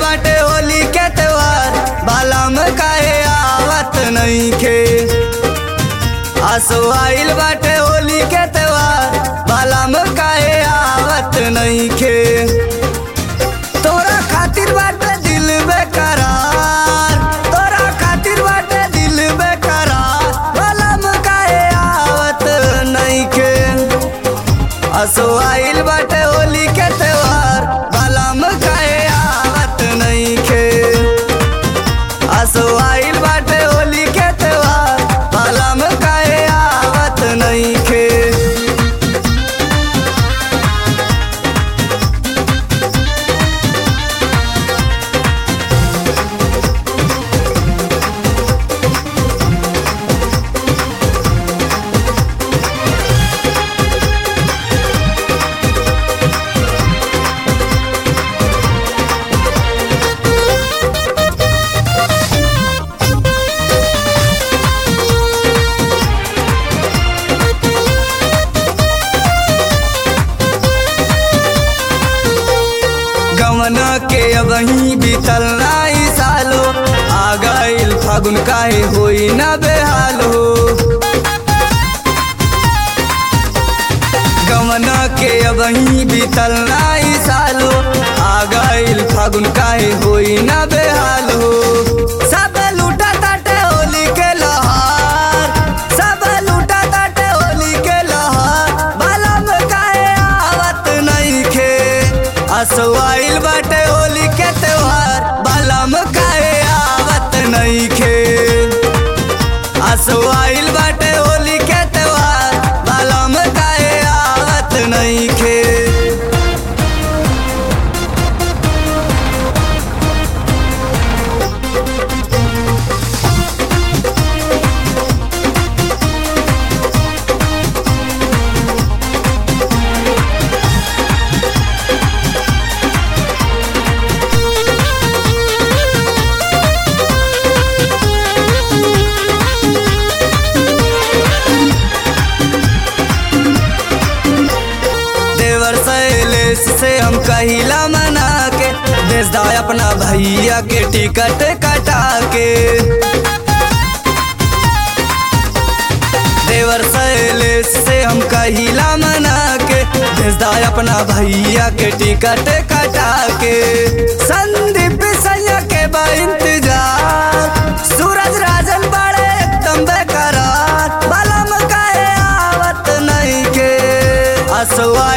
बाटे होली के त्योहार बालम काहे आवत नइखे। आसो आइल बाटे होली के त्योहार बालम काहे आवत नइखे। तोरा खातिर बाटे दिल बेकरार, तोरा खातिर बाटे दिल बेकरार, बालम काहे आवत नइखे। आसो आइल बाटे होली के त्योहार बालम काहे आवत नइखे। आसो आइल बाटे होली के त्योहार बालम काहे आवत नइखे। गवना के अबही बीतल नाई सालो, आ गइल फागुन काहे होई ना बेहाल हो। गवना के अबही बीतल नाई सालो, आ गइल फागुन काहे होई ना बेहाल हो। सब लूटा ताटे होली के लहार, सब लूटा ताटे होली के लहार, बालम काहे आवत नइखे। आसो आइल बाटे होली के त्योहार बालम काहे आवत नइखे। आसो आइल बाटे होली के त्योहार बालम काहे आवत नइखे। से हम कहिला मना के भेज दा अपना भैया के टिकट कटा के। देवर शैलेश से हम कहिला मना के भेज दा अपना भैया के टिकट कटा के। संदीप सैया के बा इंतजार, सूरज राजन बड़े एकदम बेकरार, बालम काहे आवत नइखे। आसो